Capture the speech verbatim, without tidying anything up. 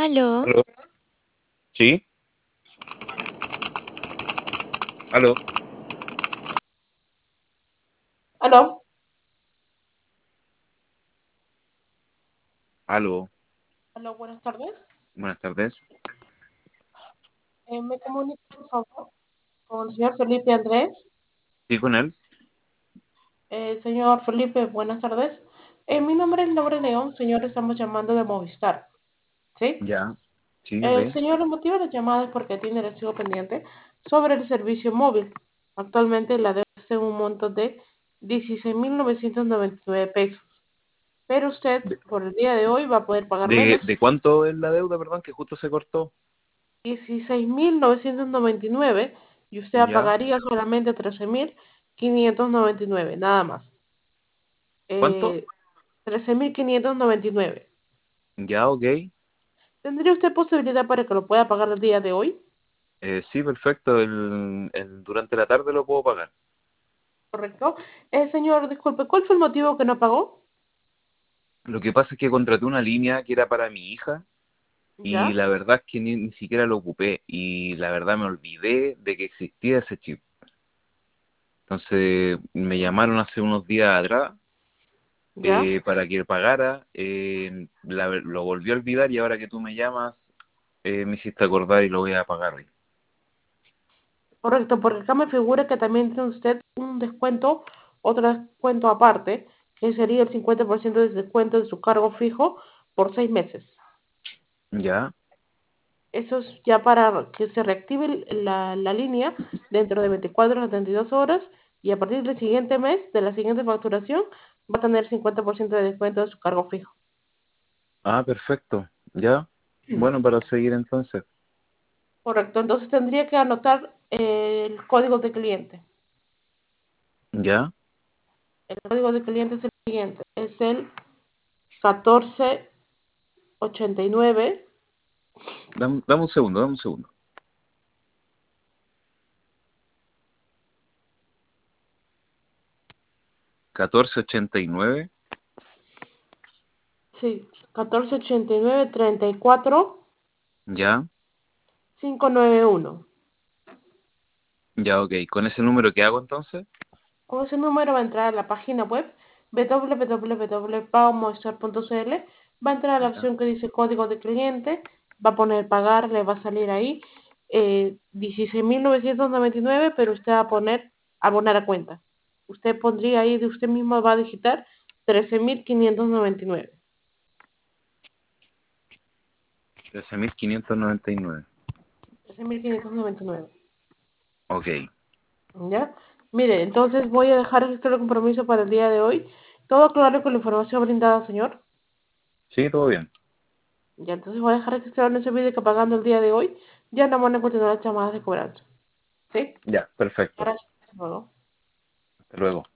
Aló, ¿Aló? ¿Sí? ¿Aló? Aló, ¿Aló? aló, buenas tardes. Buenas tardes. Eh, me comunico, por favor, con el señor Felipe Andrés. ¿Sí con él? Eh, señor Felipe, buenas tardes. Eh, mi nombre es Laura León, señor, estamos llamando de Movistar, ¿sí? Ya. Sí, Eh, ok. señor, el motivo de la llamada es porque tiene el recibo pendiente sobre el servicio móvil. Actualmente la deuda es en un monto de dieciséis mil novecientos noventa y nueve pesos, pero usted ¿De, por el día de hoy va a poder pagar de, menos, de cuánto es la deuda, perdón, que justo se cortó? dieciséis mil novecientos noventa y nueve y usted Ya. pagaría solamente trece mil quinientos noventa y nueve, nada más. ¿Cuánto? Eh, trece mil quinientos noventa y nueve. Ya, ok. ¿Tendría usted posibilidad para que lo pueda pagar el día de hoy? Eh, sí, perfecto. El, el- durante la tarde lo puedo pagar. ¿Correcto? Eh, señor, disculpe, ¿cuál fue el motivo que no pagó? Lo que pasa es que contraté una línea que era para mi hija y ¿Ya? la verdad es que ni, ni siquiera lo ocupé y la verdad me olvidé de que existía ese chip. Entonces me llamaron hace unos días atrás ¿Ya? eh, para que pagara. Eh, la- lo volví a olvidar y ahora que tú me llamas eh, me hiciste acordar y lo voy a pagar hoy. Correcto, porque acá me figura que también tiene usted un descuento, otro descuento aparte, que sería el cincuenta por ciento de descuento de su cargo fijo por seis meses. Ya. Eso es ya para que se reactive la, la línea dentro de veinticuatro a setenta y dos horas y a partir del siguiente mes, de la siguiente facturación, va a tener cincuenta por ciento de descuento de su cargo fijo. Ah, perfecto. Ya. Bueno, para seguir entonces. Correcto, entonces tendría que anotar eh, el código de cliente. Ya. El código de cliente es el siguiente, es el catorce ochenta y nueve. Dame, dame un segundo, dame un segundo. Catorce ochenta y nueve. Sí, catorce ochenta y nueve treinta y cuatro Ya. quinientos noventa y uno. Ya, ok. ¿Con ese número qué hago entonces? Con ese número va a entrar a la página web w w w punto pago movistar punto c l, va a entrar a la Ya. opción que dice código de cliente, va a poner pagar, le va a salir ahí eh, dieciséis mil novecientos noventa y nueve, pero usted va a poner abonar a cuenta. Usted pondría ahí, de usted mismo va a digitar trece mil quinientos noventa y nueve. Trece mil quinientos noventa y nueve. trece mil quinientos noventa y nueve. Ok. ¿Ya? Mire, entonces voy a dejar este compromiso para el día de hoy. Todo claro con la información brindada, señor. Sí, todo bien. Ya, entonces voy a dejar registrado en ese vídeo que pagando el día de hoy ya no van a continuar las llamadas de cobranza. ¿Sí? Ya, perfecto. Gracias. Hasta luego. Hasta luego.